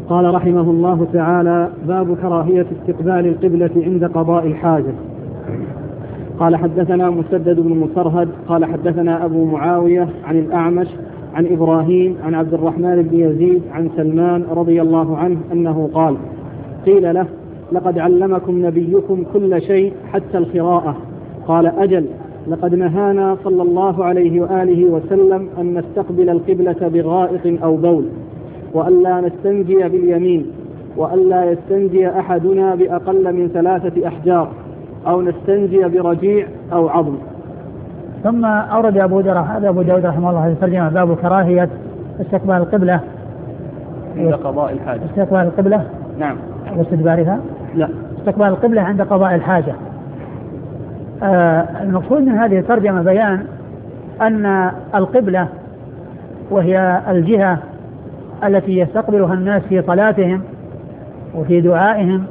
قال رحمه الله تعالى: باب كراهية استقبال القبلة عند قضاء الحاجة. قال: حدثنا مسدد بن مسرهد قال حدثنا أبو معاوية عن الأعمش عن إبراهيم عن عبد الرحمن بن يزيد عن سلمان رضي الله عنه أنه قال: قيل له: لقد علمكم نبيكم كل شيء حتى القراءة. قال: أجل، لقد نهانا صلى الله عليه وآله وسلم أن نستقبل القبلة بغائط أو بول، وألا نستنجي باليمين، وألا يستنجي أحدنا بأقل من 3 أحجار، أو نستنجي برجيع أو عظم. ثم أورد أبو داود رحمه الله هذه الترجمة: باب كراهية استقبال القبلة عند قضاء الحاجة. استقبال القبلة نعم. واستدبارها؟ لا، استقبال القبلة عند قضاء الحاجة. المقصود من هذه الترجمة بيان أن القبلة وهي الجهة التي يستقبلها الناس في صلاتهم وفي دعائهم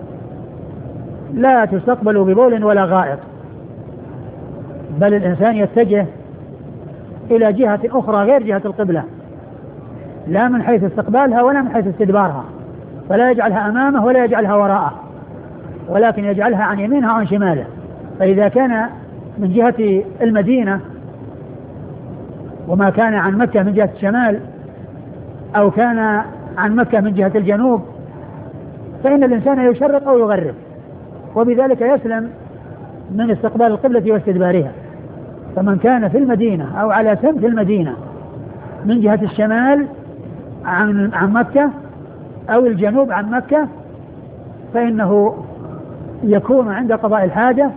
لا تستقبل ببول ولا غائط، بل الإنسان يتجه إلى جهة أخرى غير جهة القبلة، لا من حيث استقبالها ولا من حيث استدبارها، فلا يجعلها أمامه ولا يجعلها وراءه، ولكن يجعلها عن يمينها وعن شماله. فإذا كان من جهة المدينة وما كان عن مكة من جهة الشمال، أو كان عن مكة من جهة الجنوب، فإن الإنسان يشرق أو يغرب، وبذلك يسلم من استقبال القبلة واستدبارها. فمن كان في المدينة أو على سمت المدينة من جهة الشمال عن مكة أو الجنوب عن مكة، فإنه يكون عند قضاء الحاجة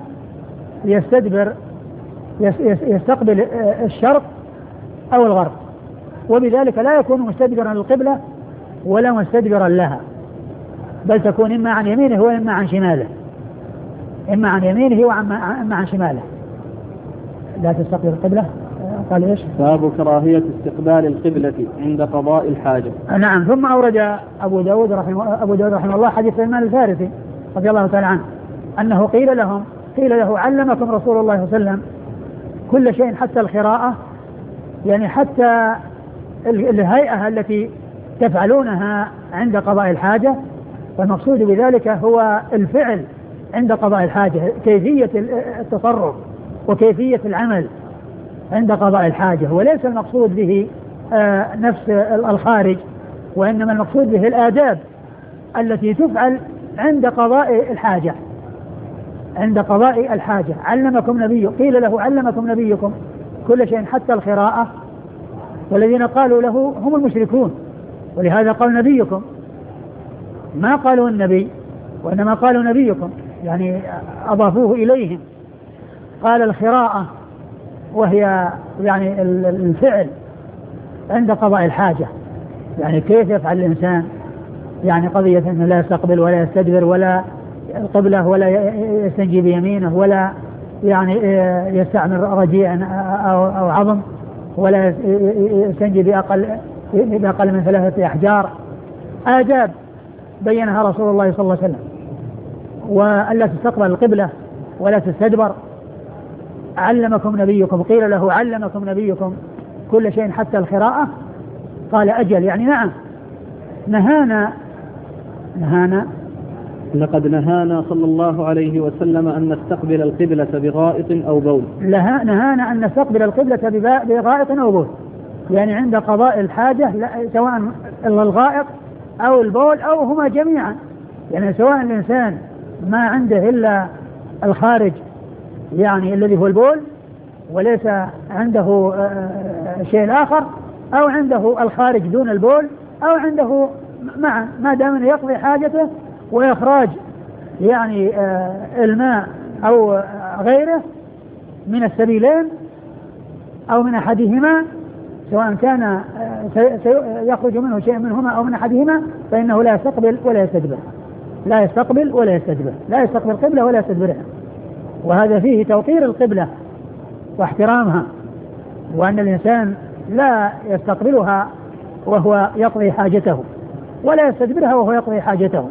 يستقبل الشرق أو الغرب، وبذلك لا يكون مستدبرا للقبلة ولا مستدبرا لها، بل تكون إما عن يمينه وإما عن شماله، إما عن يمينه وإما عن شماله. لا تستقبل القبلة. قال إيش؟ باب كراهية استقبال القبلة عند قضاء الحاجة. نعم. ثم أورد أبو داود رحمه الله حديث سلمان الفارسي رضي الله تعالى عنه أنه قيل له: علمكم رسول الله صلى الله عليه وسلم كل شيء حتى القراءة، يعني حتى الهيئة التي تفعلونها عند قضاء الحاجة. والمقصود بذلك هو الفعل عند قضاء الحاجة، كيفية التصرف وكيفية العمل عند قضاء الحاجة، وليس المقصود به نفس الخارج، وإنما المقصود به الآداب التي تفعل عند قضاء الحاجة. عند قضاء الحاجة قيل له: علمكم نبيكم كل شيء حتى القراءة. والذين قالوا له هم المشركون، ولهذا قال نبيكم، ما قالوا النبي وإنما قالوا نبيكم، يعني أضافوه إليهم. قال القراءة وهي يعني الفعل عند قضاء الحاجة، يعني كيف يفعل الإنسان، يعني قضية أنه لا يستقبل ولا يستدبر ولا القبلة ولا يستنجي بيمينه ولا يعني يستعمل رجيع أو عظم ولا يستنجي بأقل من 3 أحجار. آداب بينها رسول الله صلى الله عليه وسلم، وألا تستقبل القبلة ولا تستدبر. علمكم نبيكم، قيل له: علمكم نبيكم كل شيء حتى القراءة. قال: أجل، يعني نعم، نهانا لقد نهانا صلى الله عليه وسلم أن نستقبل القبلة بغائط أو بول. نهانا أن نستقبل القبلة بغائط أو بول، يعني عند قضاء الحاجة، سواء الغائط أو البول أو هما جميعا، يعني سواء الإنسان ما عنده إلا الخارج يعني الذي هو البول وليس عنده شيء آخر، أو عنده الخارج دون البول، أو عنده معا، ما دام أنه يقضي حاجته وإخراج يعني الماء أو غيره من السبيلين أو من أحدهما، سواء كان يخرج منه شيء منهما أو من أحدهما، فإنه لا يستقبل ولا يستدبر، لا يستقبل ولا يستدبر، لا يستقبل القبلة ولا يستدبرها. وهذا فيه توقير القبلة واحترامها، وأن الإنسان لا يستقبلها وهو يقضي حاجته ولا يستدبرها وهو يقضي حاجته.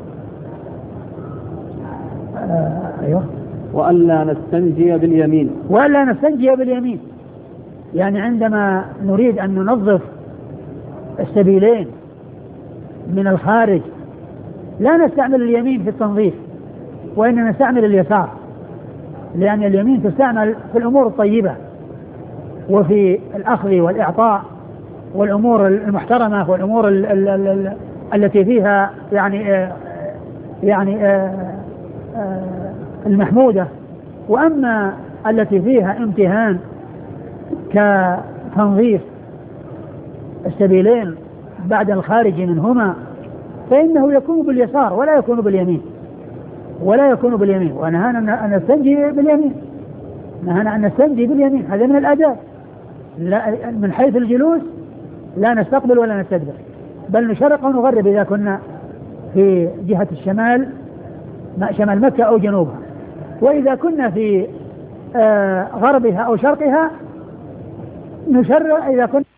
أيوه. وألا نستنجي باليمين. وألا نستنجي باليمين، يعني عندما نريد أن ننظف السبيلين من الخارج لا نستعمل اليمين في التنظيف، وإنما نستعمل اليسار، لأن اليمين تستعمل في الأمور الطيبة وفي الأخذ والإعطاء والأمور المحترمة والأمور التي فيها المحمودة. وأما التي فيها امتهان كتنظيف السبيلين بعد الخارج منهما فإنه يكون باليسار ولا يكون باليمين، ونهانا أن نستنجي باليمين، نهانا أن نستنجي باليمين، هذا من الآداب. من حيث الجلوس لا نستقبل ولا نستدبر، بل نشرق ونغرب إذا كنا في جهة الشمال، شمال مكة أو جنوبها، وإذا كنا في غربها أو شرقها نشرق، إذا كنا